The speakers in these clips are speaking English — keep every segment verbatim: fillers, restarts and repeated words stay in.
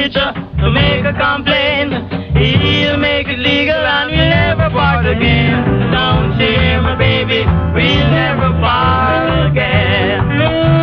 preacher to make a complaint. He'll make it legal and we'll never part again. Don't share my baby, we'll never part again.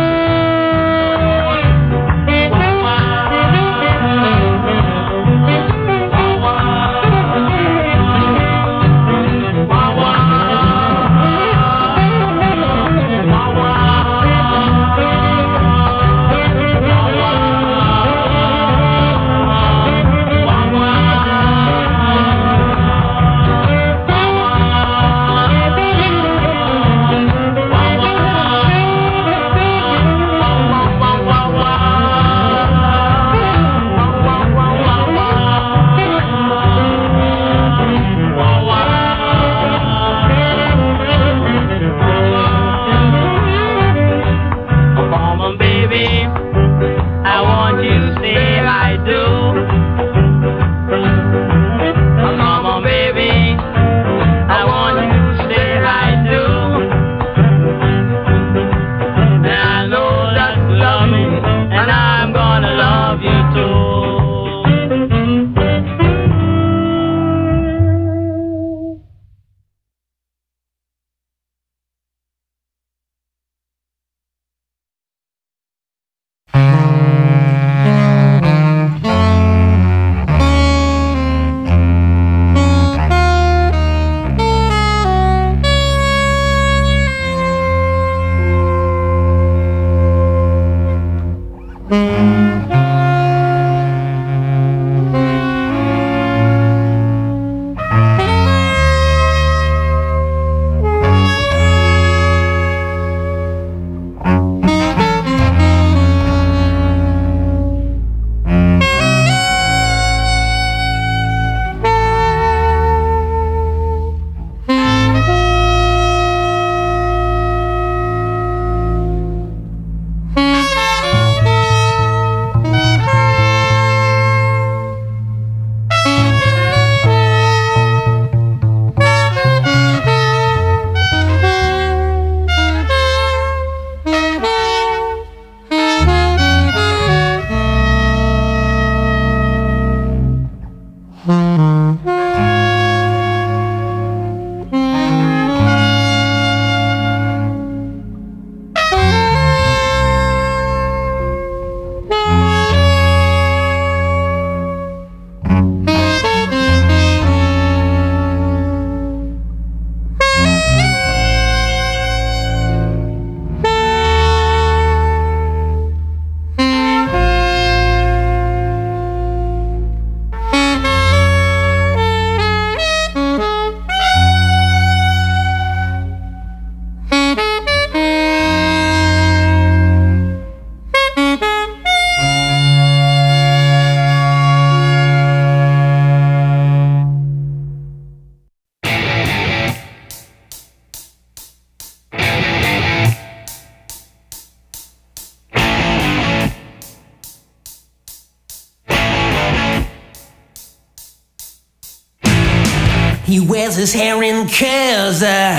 He wears his hair in curls, uh,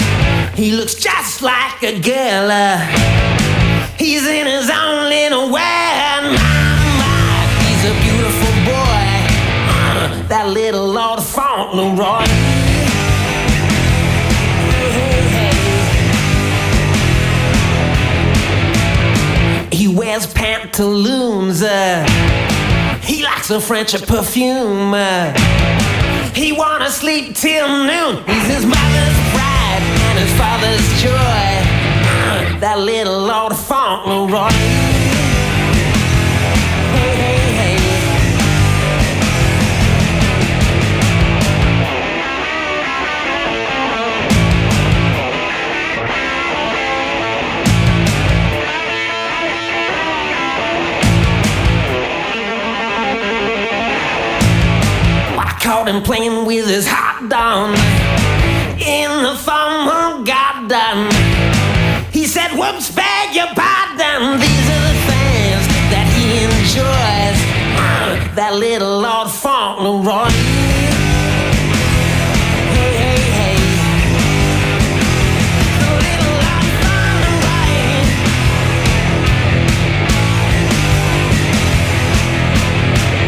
he looks just like a girl, uh, he's in his own little world. Mama, he's a beautiful boy, uh, that little Lord Fauntleroy. He wears pantaloons, uh, he likes a French perfume, uh, he wanna sleep till noon. He's his mother's pride and his father's joy, uh, that little Lord Fauntleroy. Hey, hey, hey. Caught him playing with his hot down in the farm of garden. He said, whoops, beg your pardon. These are the things that he enjoys, uh, that little Lord Fauntleroy. Hey, hey, hey. The little Lord Fauntleroy.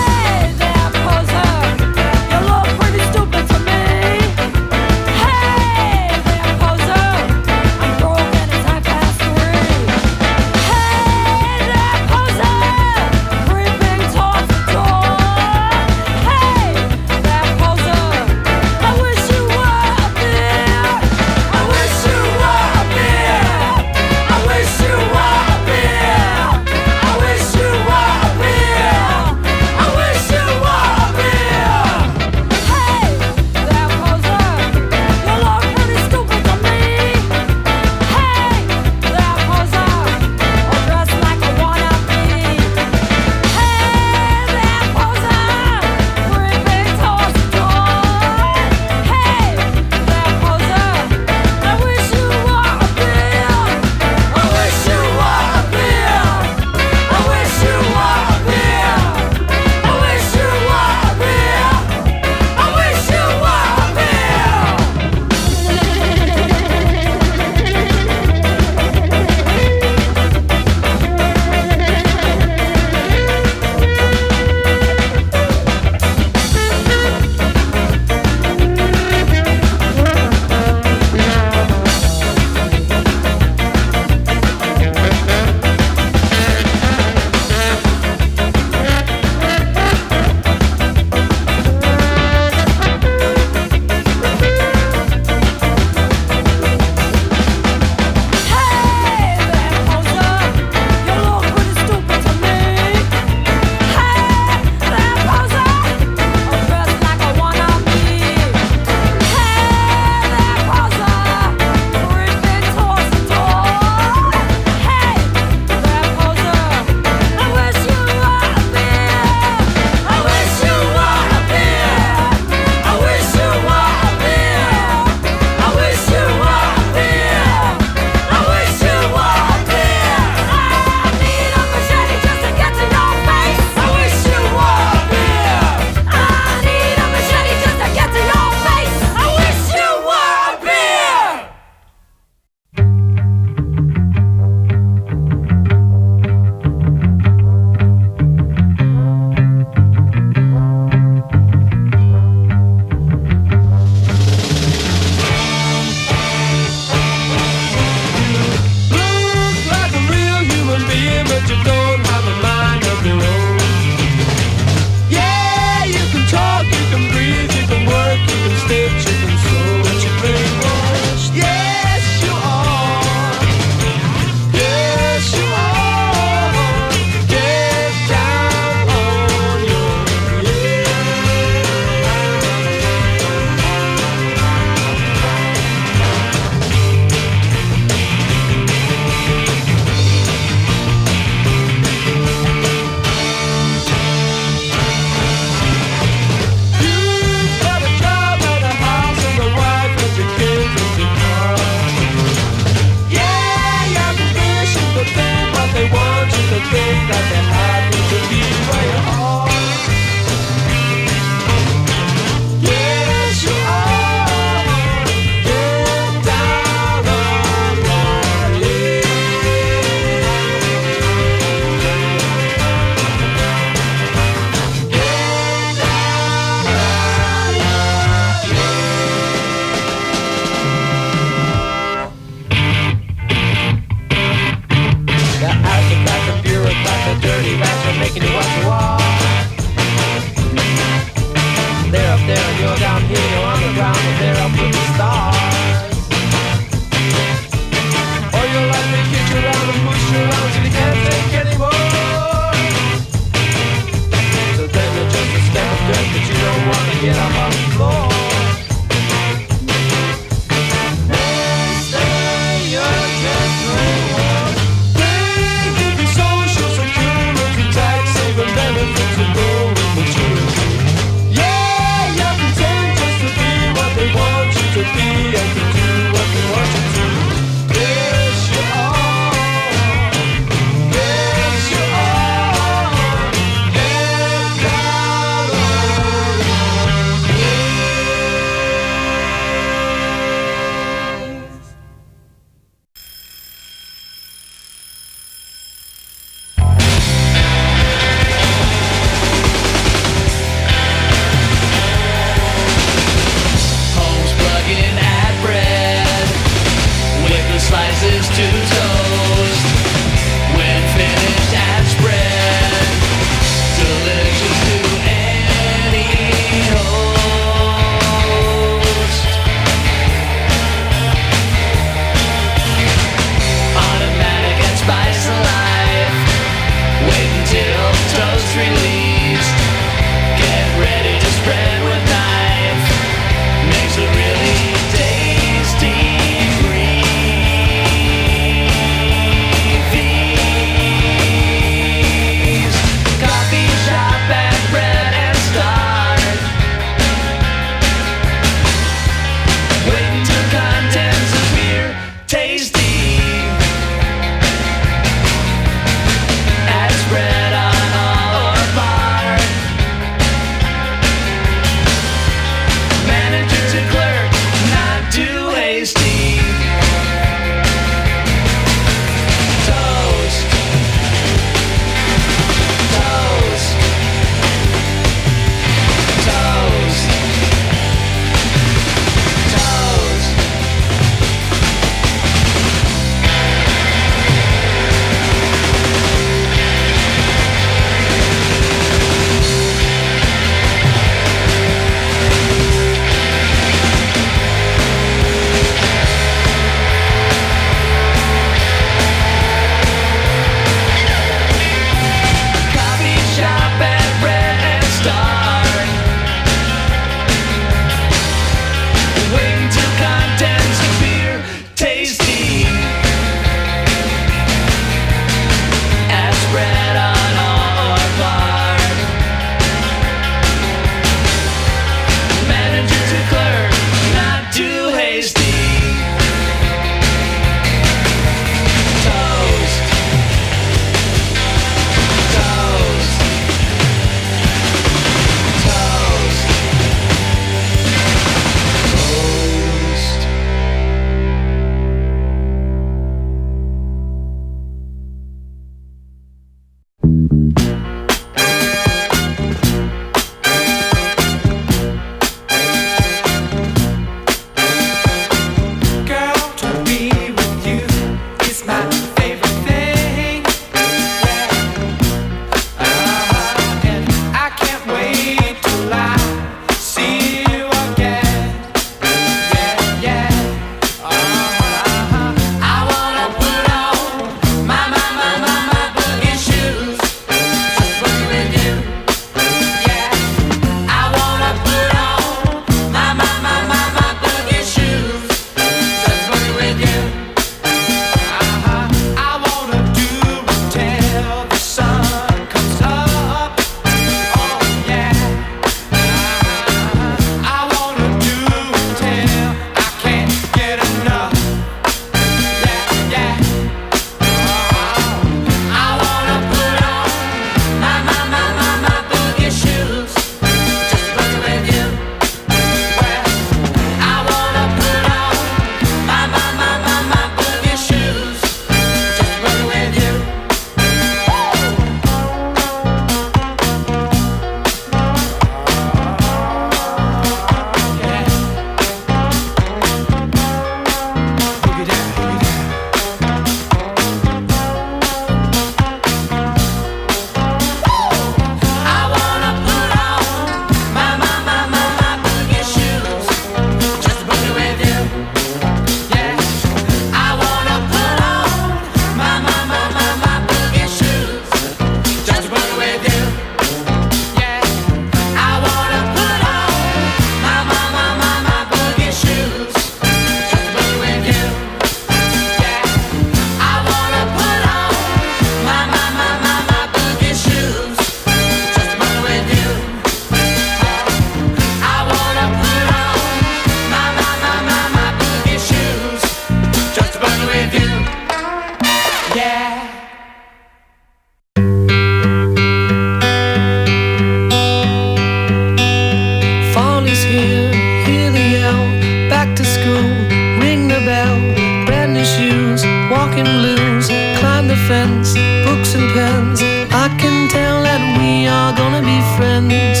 back to school, ring the bell, brand new shoes, walking blues, climb the fence, books and pens. I can tell that we are gonna be friends.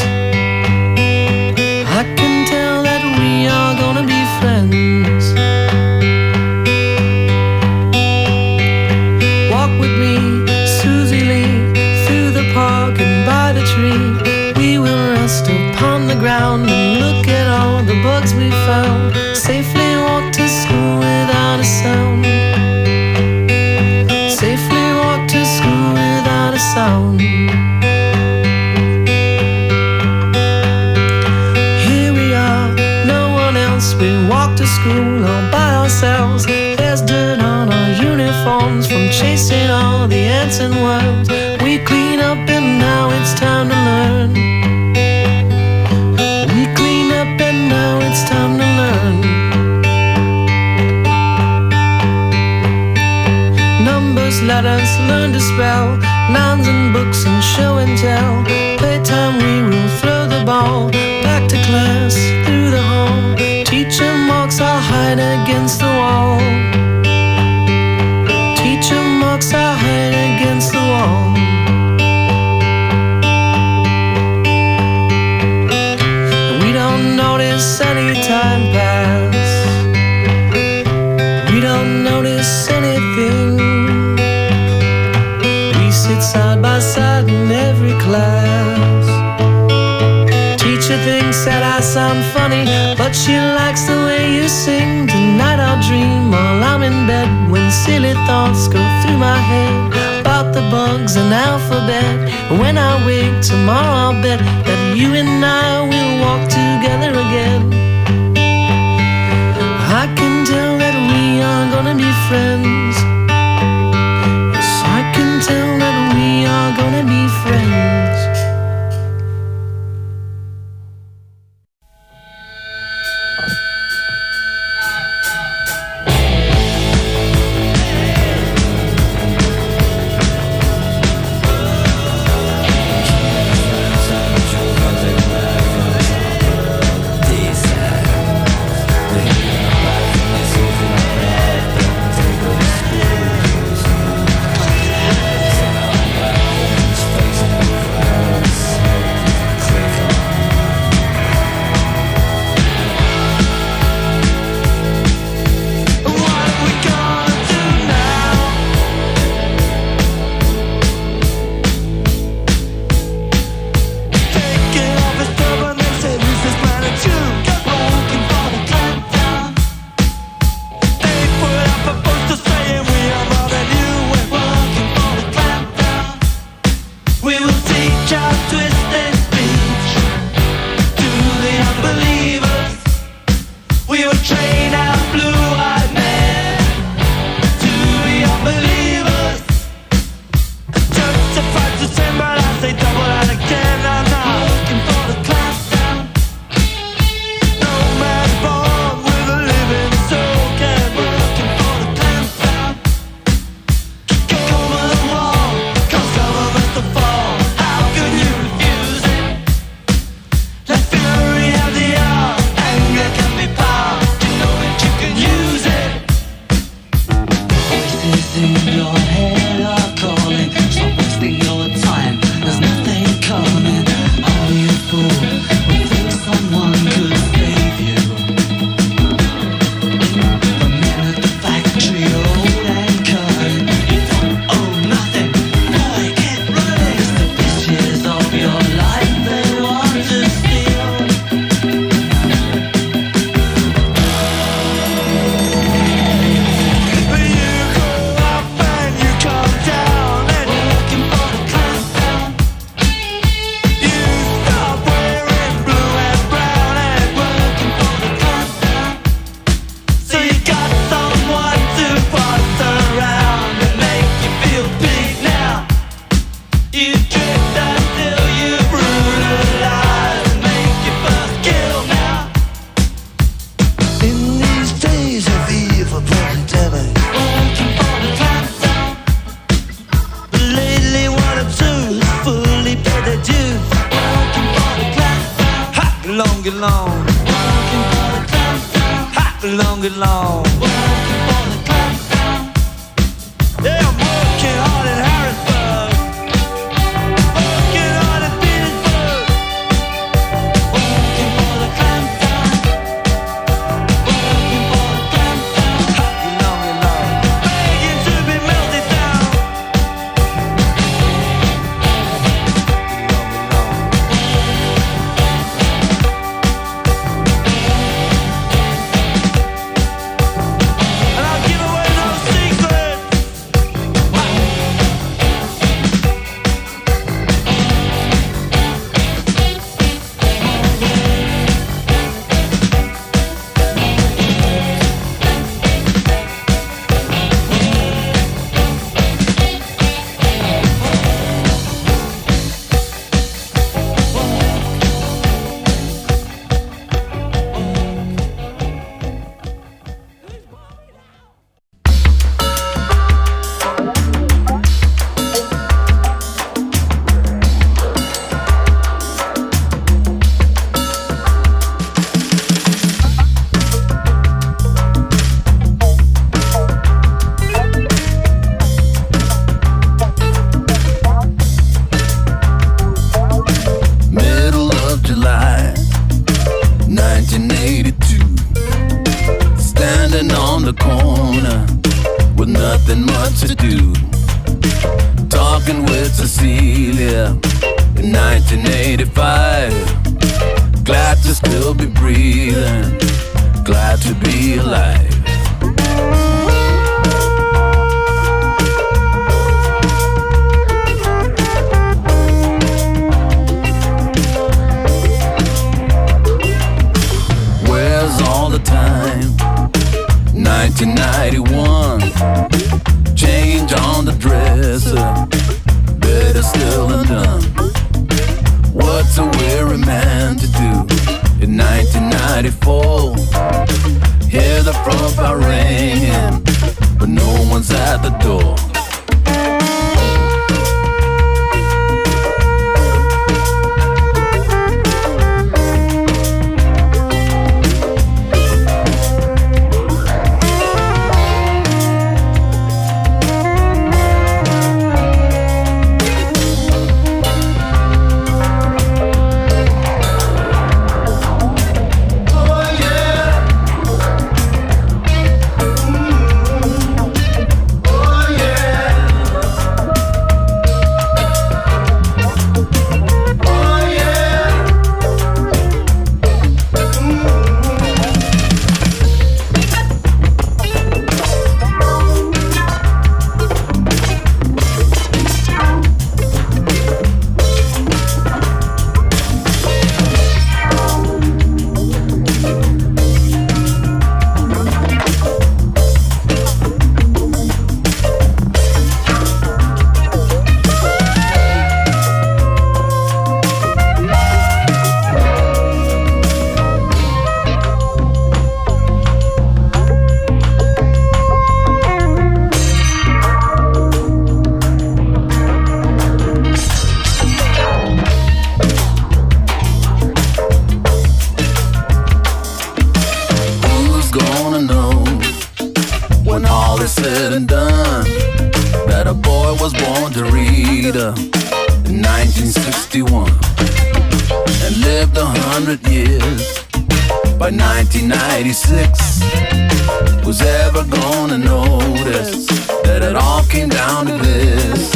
I can tell that we are gonna be friends. Walk with me, Susie Lee, through the park and by the tree. We will rest upon the ground and look at all the bugs we found. Safely walk to school without a sound. Safely walk to school without a sound. Here we are, no one else. We walk to school all by ourselves. There's dirt on our uniforms from chasing all the ants and worms. We clean up and now it's time to learn. We clean up and now it's time to learn. Numbers, letters, learn to spell, nouns and books and show and tell. Playtime we will throw the ball back to class through the hall. Teacher marks our hide against the wall. Teacher marks our hide against the wall. We don't notice any time pass. We don't notice anything. We sit side by side in every class. Teacher thinks that I sound funny, but she likes the way you sing. Tonight I'll dream while I'm in bed, when silly thoughts go through my head about the bugs and alphabet. When I wake tomorrow I'll bet that you and I will walk together again. I can tell that we are gonna be friends. Yes, I can tell that we are gonna be friends. Let fury have the hour, anger can be power. You know long and long. Yeah, I'm working hard in Harrisburg, working hard in Petersburg, working for the clamp down, working for the clamp down. Happy long and long, begging to be melted down. And I'll give away no secrets. Middle of July, nineteen eighty-two. Standing on the corner with nothing much to do. Talking with Cecilia in nineteen eighty-five. Glad to still be breathing, glad to be alive. Where's all the time? nineteen ninety-one. Change on the dresser, better still undone. What's a weary man to do in nineteen ninety-four? Hear the front bar ringing, but no one's at the door. Said and done that a boy was born to read uh, in nineteen sixty-one and lived a hundred years by nineteen ninety-six. Was ever gonna notice that it all came down to this?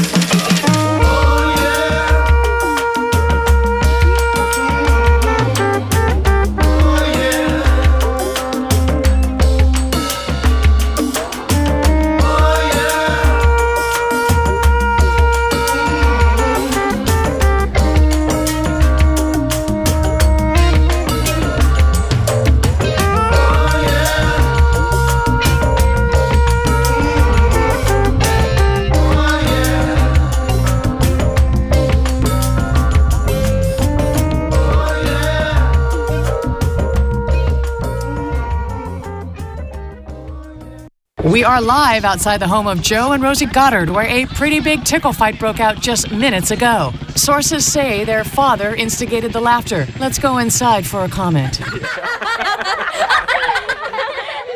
We are live outside the home of Joe and Rosie Goddard, where a pretty big tickle fight broke out just minutes ago. Sources say their father instigated the laughter. Let's go inside for a comment.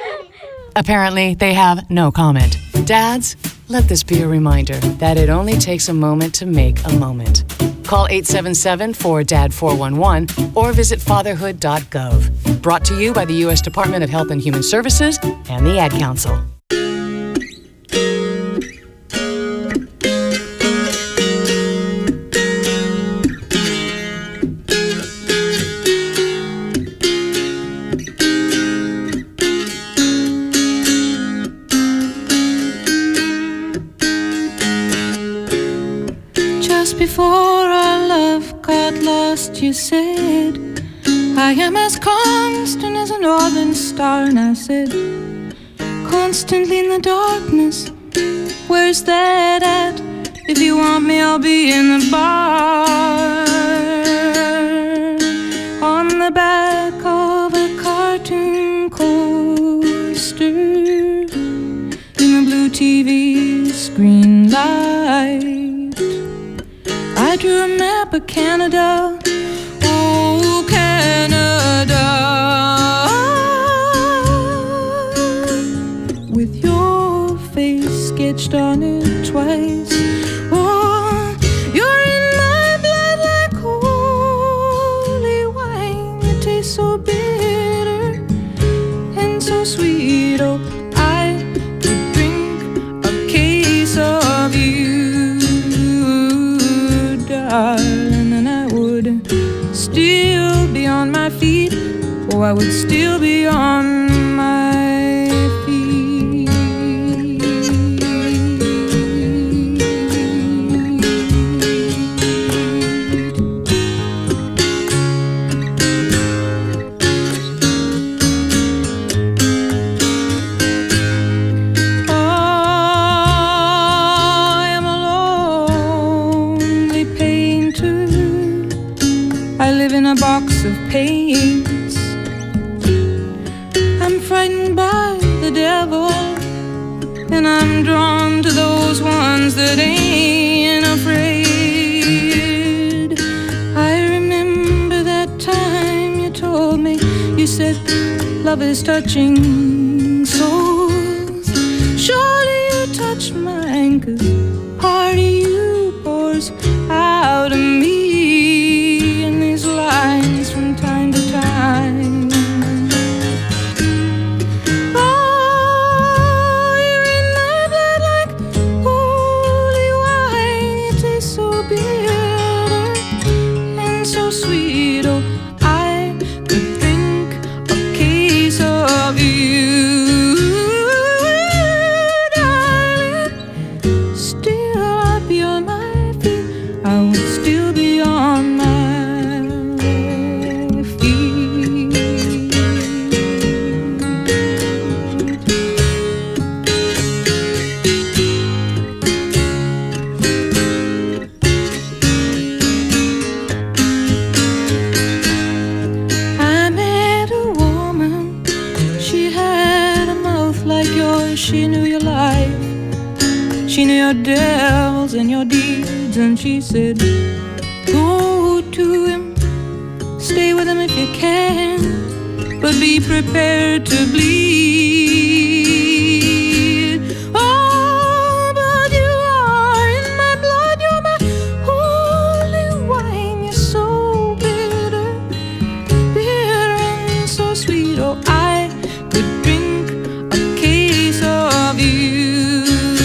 Apparently, they have no comment. Dads, let this be a reminder that it only takes a moment to make a moment. Call eight seven seven, four D A D, four one one or visit fatherhood dot gov. Brought to you by the U S Department of Health and Human Services and the Ad Council. Before our love got lost, you said, I am as constant as a northern star. And I said, constantly in the darkness, where's that at? If you want me, I'll be in the bar. On the back of a cartoon coaster, in the blue T V screen light, I drew a map of Canada, oh Canada, with your face sketched on it twice. Oh, you're in my blood like holy wine. You taste so bitter and so sweet. Oh, I could drink a case of you, darling, and I would still be on my feet. Oh, I would still be on my feet. A box of paints. I'm frightened by the devil, and I'm drawn to those ones that ain't afraid. I remember that time you told me, you said, love is touching souls. Surely you touch mine, 'cause part of you pours out of me. Lines from time to time. Oh, you're in my blood like holy wine. You taste so bitter and so sweet. Oh, I could drink a case of you, darling. Still I'd be on my feet. I would still be on my She knew your life, she knew your devils and your deeds, and she said, go to him, stay with him if you can, but be prepared to bleed. Oh, but you are in my blood, you're my holy wine. You're so bitter, bitter and so sweet. Oh, I could drink of you,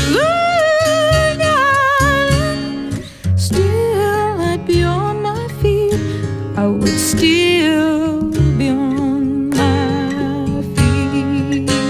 darling. Still I'd be on my feet. I would still be on my feet.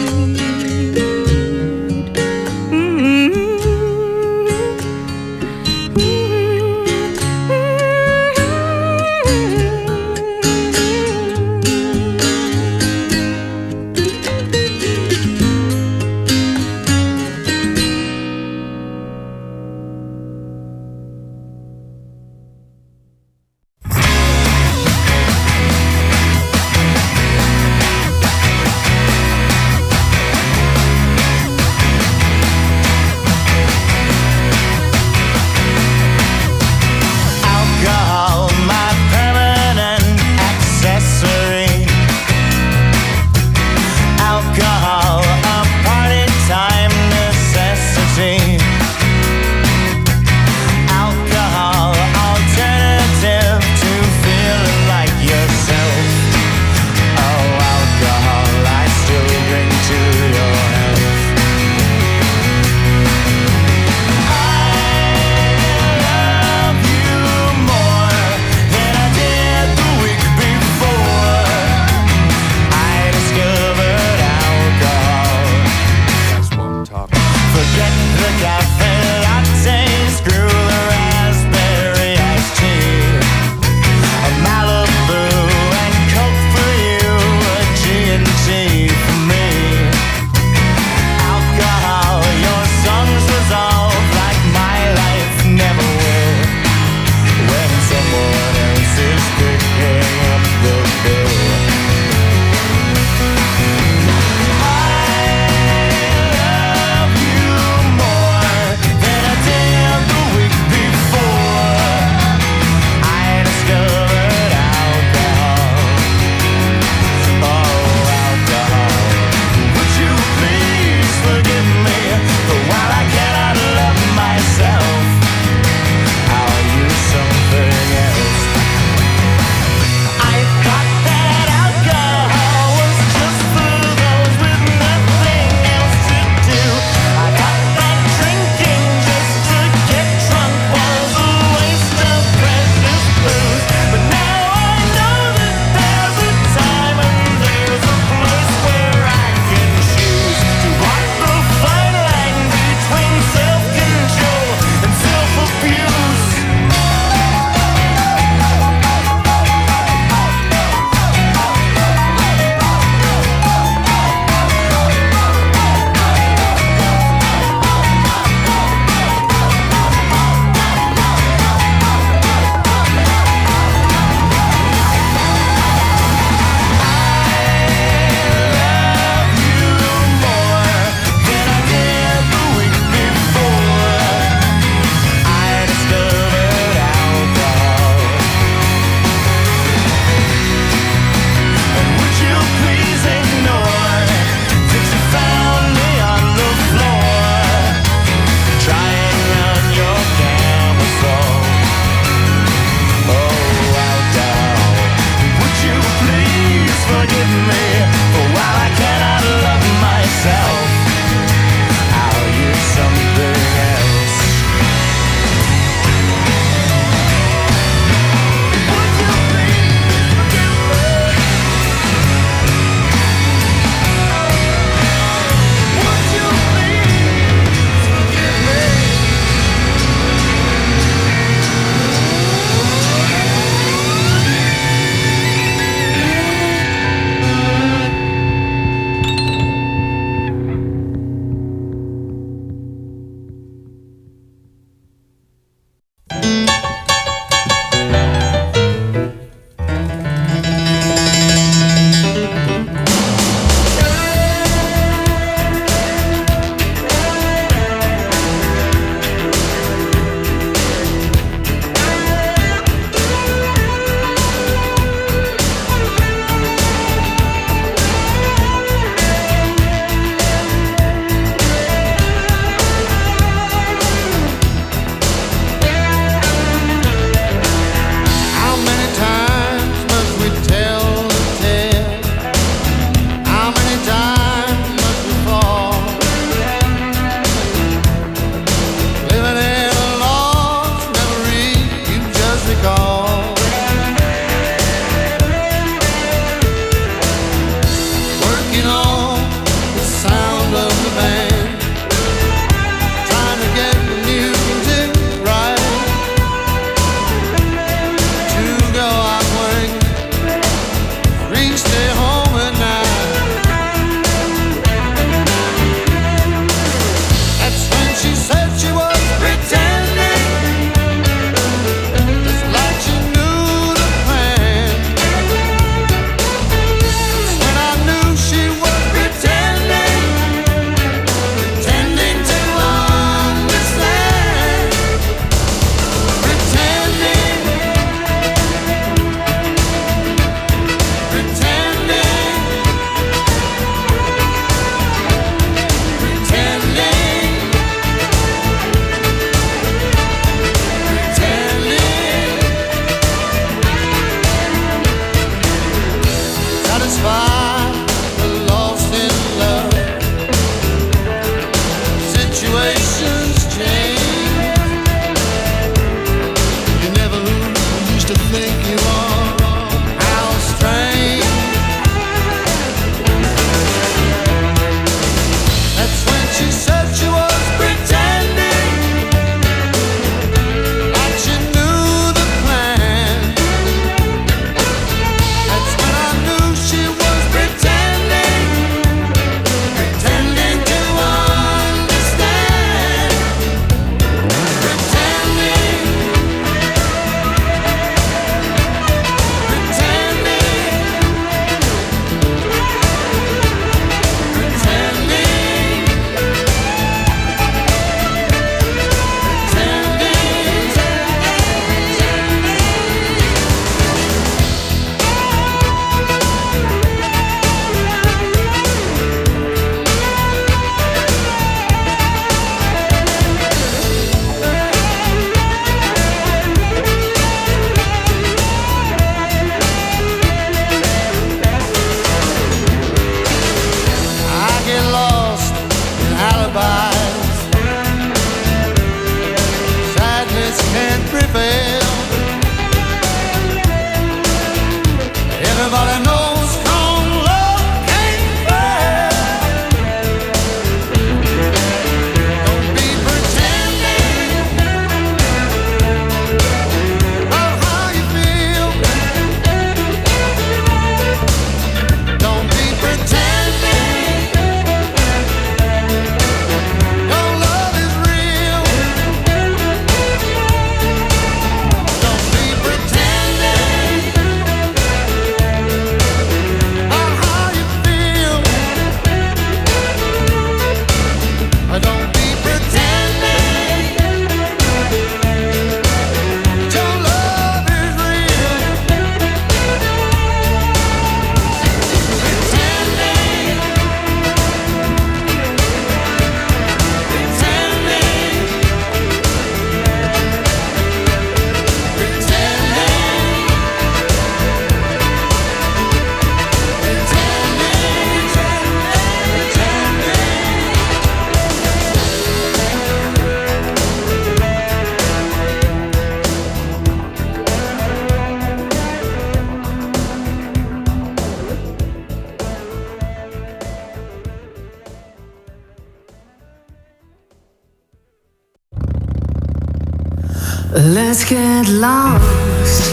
Let's get lost.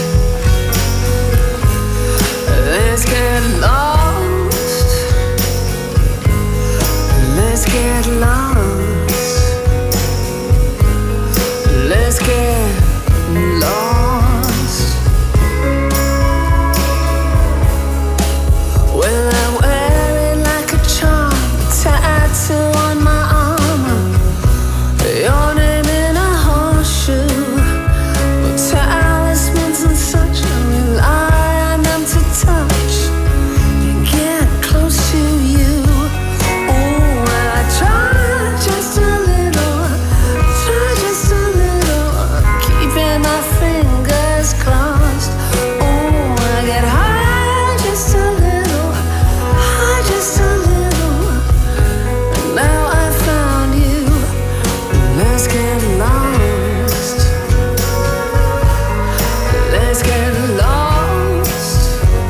Let's get lost. Let's get lost. Let's get lost. Well, I wear it like a charm, tattoo on my armor, your name in a horseshoe. But talismans and such, I rely on them to touch and get close to you. Oh, I try just a little, try just a little, keeping my fingers crossed. Oh, I get high just a little, high just a little. And now I found you. Let's get lost. Let's get lost.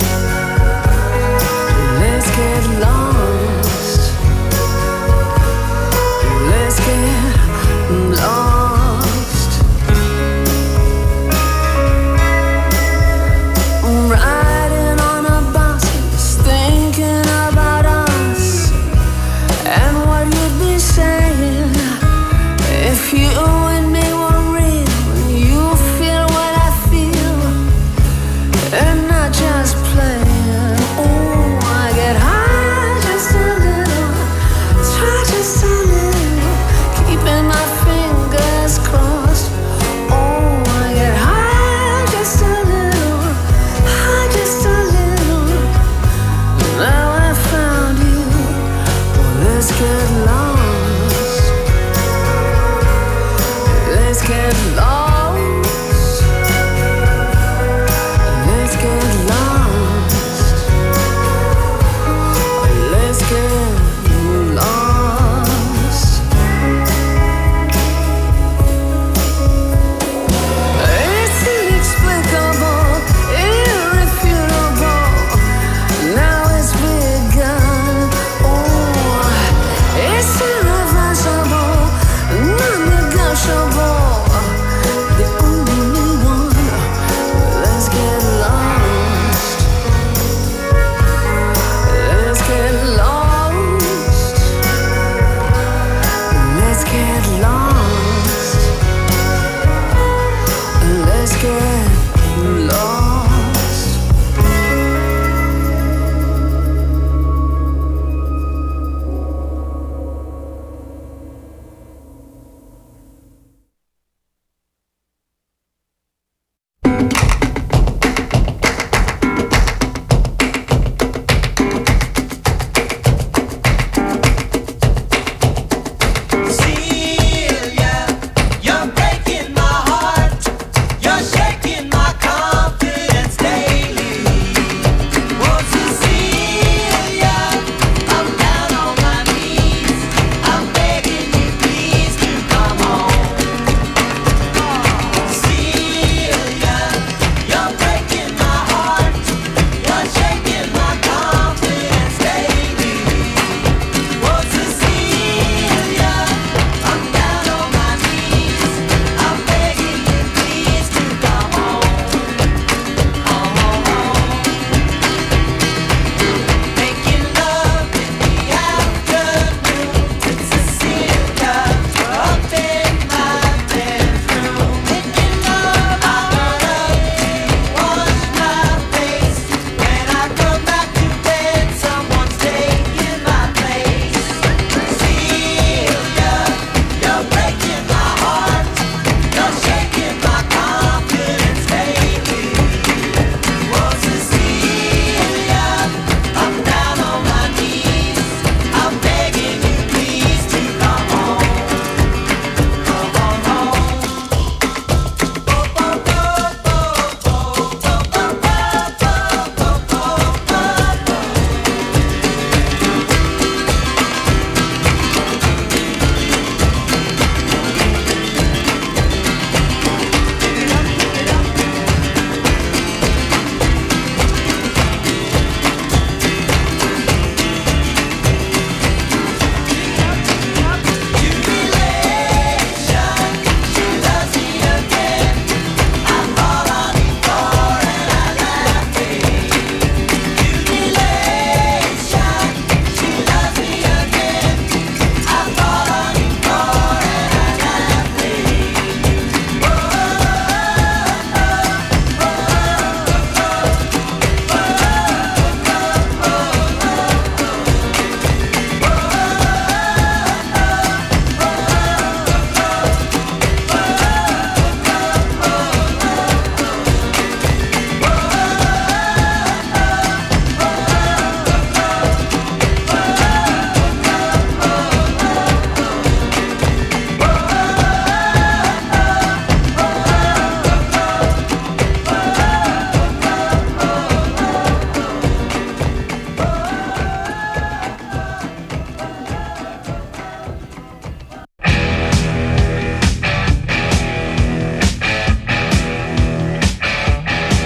Let's get lost. Let's get lost. I'm riding on a bus, just thinking about us and what you'd be saying if you and me were real and you feel what I feel and not just playing. Oh, I get high just a little, try just a little, keeping my fingers crossed. Oh, I get high just a little, high just a little. Now I found you. Well, let's get lost. Let's get lost. Let's get lost. Let's get lost. It's inexplicable, irrefutable. Now it's begun. Oh, it's irreversible, non-negotiable.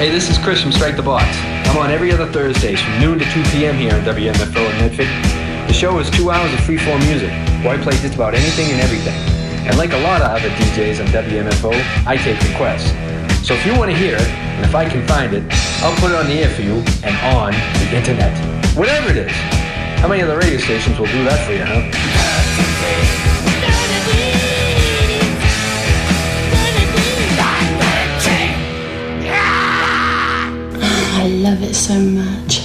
Hey, this is Chris from Strike the Box. I'm on every other Thursdays from noon to two p.m. here on W M F O in Medford. The show is two hours of free-form music, where I play just about anything and everything. And like a lot of other D Js on W M F O, I take requests. So if you want to hear it, and if I can find it, I'll put it on the air for you and on the internet. Whatever it is. How many other radio stations will do that for you, huh? I love it so much.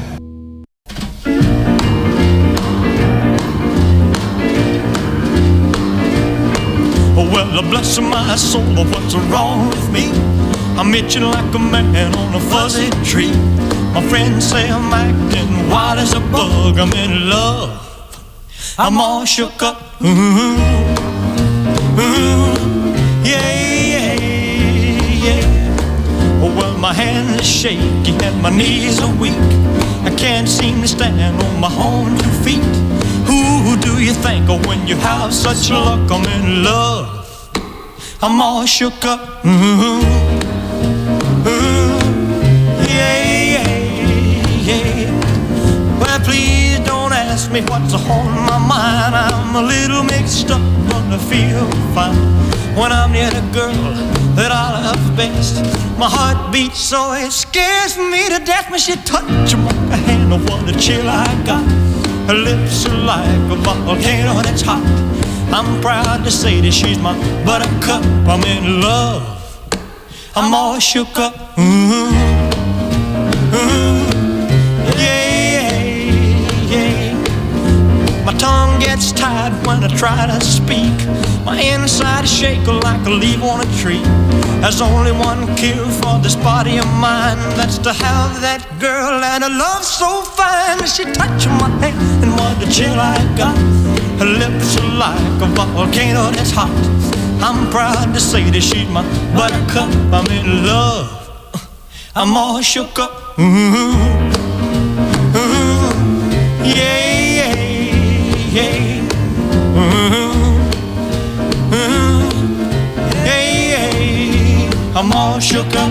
Well, bless my soul, what's wrong with me? I'm itching like a man on a fuzzy tree. My friends say I'm acting wild as a bug. I'm in love, I'm all shook up. Ooh, ooh, yeah, yeah, yeah. Well, my hands are shaky and my knees are weak. I can't seem to stand on my own two feet. Who do you think of when you have such luck? I'm in love, I'm all shook up. Ooh, ooh, yeah, yeah, yeah. Well, please don't ask me what's on my mind. I'm a little mixed up, but I feel fine when I'm near the girl that I love best. My heart beats so it scares me to death when she touches my hand. Oh, what a chill I got. Her lips are like a volcano that's hot. I'm proud to say that she's my buttercup. I'm in love, I'm all shook up. Ooh, ooh, yeah, yeah, yeah. My tongue gets tied when I try to speak. My inside is shaking like a leaf on a tree. There's only one cure for this body of mine. That's to have that girl and a love so fine. She touched my hand and what a chill I got. Her lips are like a volcano that's hot. I'm proud to say that she's my buttercup. I'm in love, I'm all shook up. Ooh, ooh, yeah, yeah, yeah. Ooh, ooh, yeah, yeah. I'm all shook up.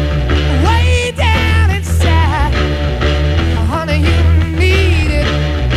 Way down inside, honey, you need it.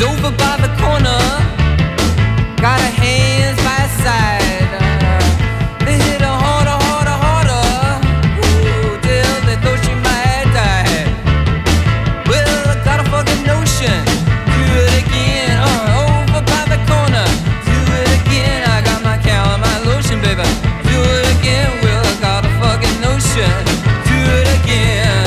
over by the corner, got her hands by her side. Uh, they hit her harder, harder, harder, ooh, till they thought she might die. Well, I got a fucking notion, do it again, uh, over by the corner, do it again. I got my cal and my lotion, baby, do it again. Well, I got a fucking notion, do it again.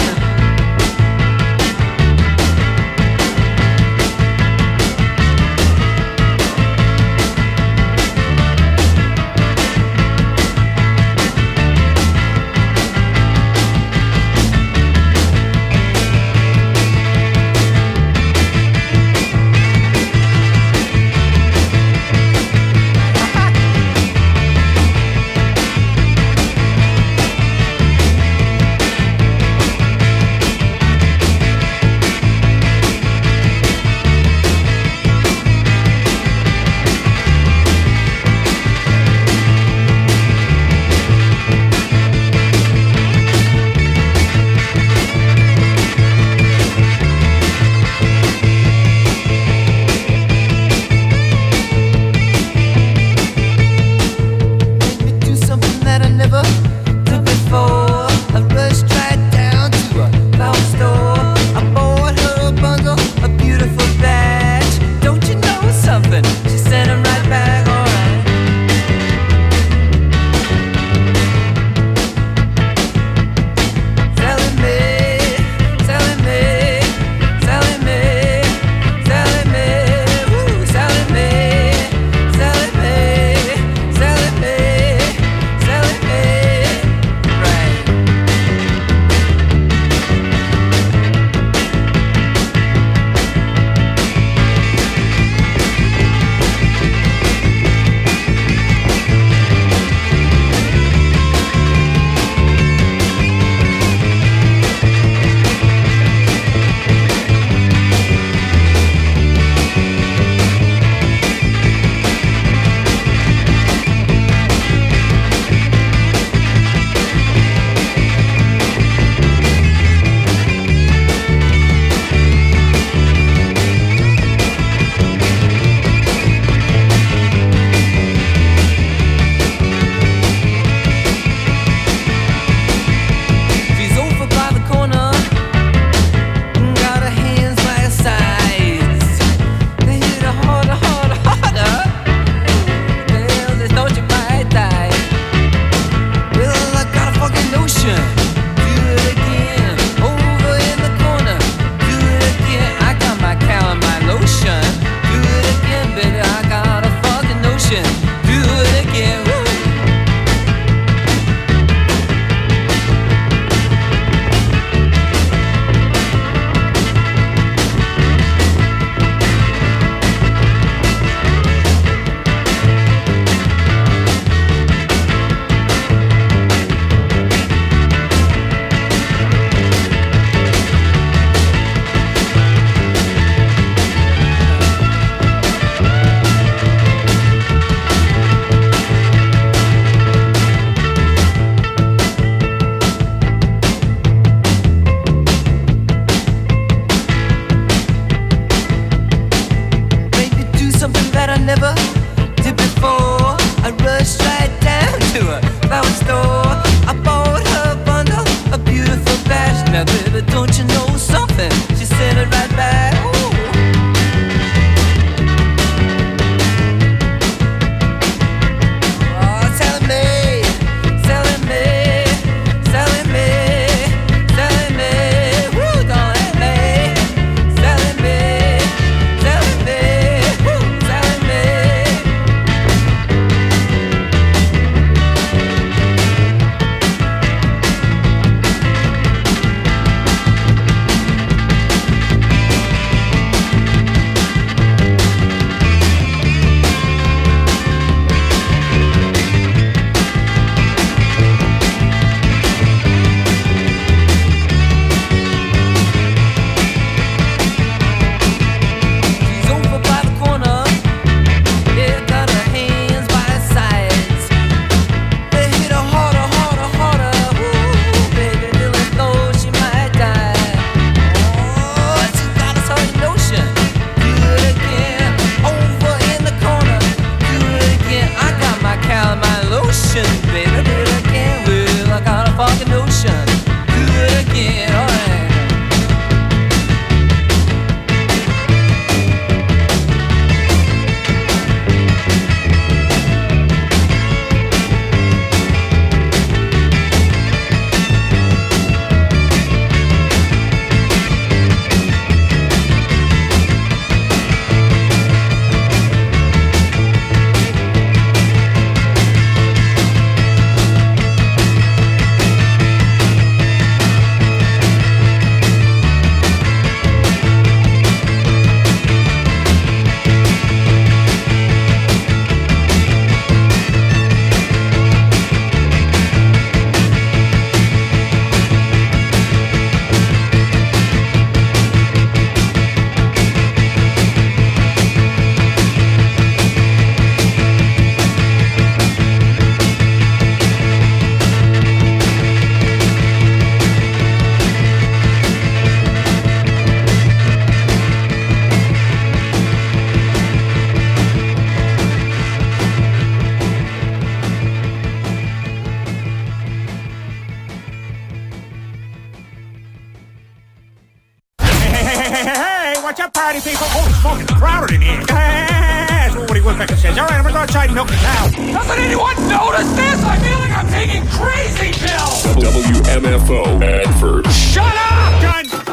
bunch of party people. Holy smoke, it's crowded in here. That's what Woody Woodpecker says. All right, I'm gonna go outside and milk the cow. Doesn't anyone notice this? I feel like I'm taking crazy pills. W M F O Advert. Shut up, Gun!